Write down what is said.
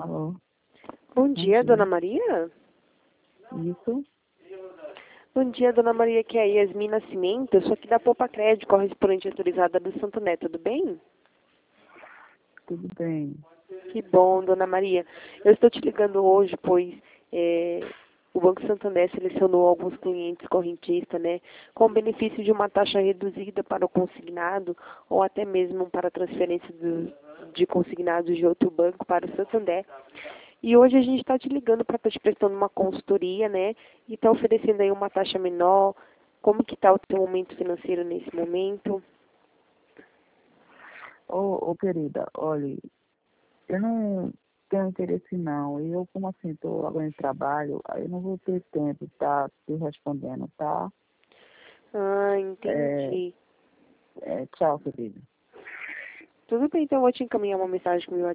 Alô, Bom bom dia, Dona dia. Maria. Isso, Bom dia, Dona Maria, que é a Yasmin Nascimento. Eu sou aqui da Poupa Crédito, correspondente autorizada do Santo Né, tudo bem? tudo bem. Que bom, Dona Maria. Eu estou te ligando hoje, pois o Banco Santander selecionou alguns clientes correntistas, né, com benefício de uma taxa reduzida para o consignado ou até mesmo para transferência de consignados de outro banco para o Santander. E hoje a gente está te ligando para estar te prestando uma consultoria, né, e está oferecendo aí uma taxa menor. Como que está o seu momento financeiro nesse momento? Ô, querida, olha, eu não tenho interesse não. E eu, como assim, estou agora em trabalho, aí eu não vou ter tempo de estar te respondendo, tá? Ah, É, entendi. tchau, querida. Tudo bem, então eu vou te encaminhar uma mensagem com o meu